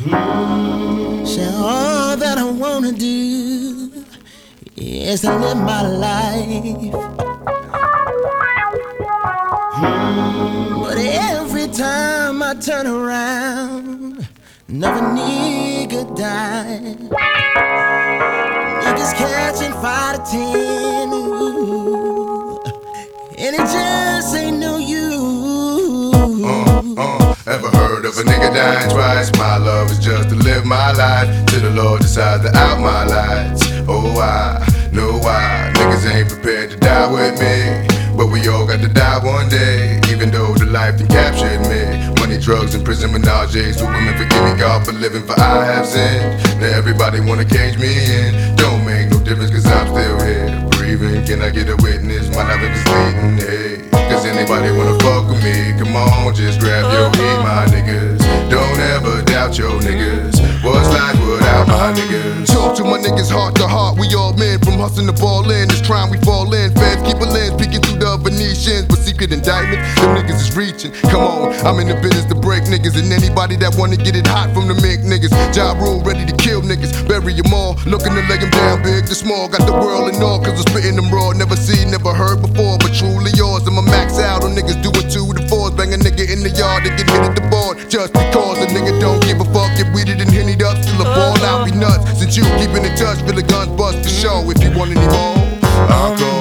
Say all that I wanna do is to live my life. But every time I turn around, another nigga die. Niggas catching 5 to 10, ooh, and it just ain't no use. Ever heard of a nigga dying twice? My love is just to live my life till the Lord decides to out my lights. Oh, I know why niggas ain't prepared to die with me, but we all got to die one day. Even though the life that captured me, money, drugs, and prison menages. So women, forgive me, God, for living, for I have sinned. Now everybody wanna cage me in. Don't make no difference, cause I'm still here, breathing. Can I get a witness? My life is bleeding, hey. Cause anybody wanna fuck with me, come on, just grab your heat, my niggas. Don't ever doubt your niggas. What's life without my niggas? Talk to my niggas heart to heart. We all men from hustling to ball in. This crime we fall in. Feds keep a lens peeking through the Venetians, but secret indictment, them niggas is reaching. Come on, I'm in the business to break niggas, and anybody that wanna get it hot from the mink niggas. Ja Rule ready to kill niggas, bury them all, looking to lay them down big to small. Got the world in all, cause I'm spitting them raw. Never seen, never heard before, but truly yours. I'ma max out on niggas doing 2 to 4s, bang a nigga in the yard to get hit at the board. Just because a nigga don't give a fuck, get weeded and hennied up, still a ball out, be nuts. Since you keeping in touch, feel the guns bust for show. If you want any more, I'll go.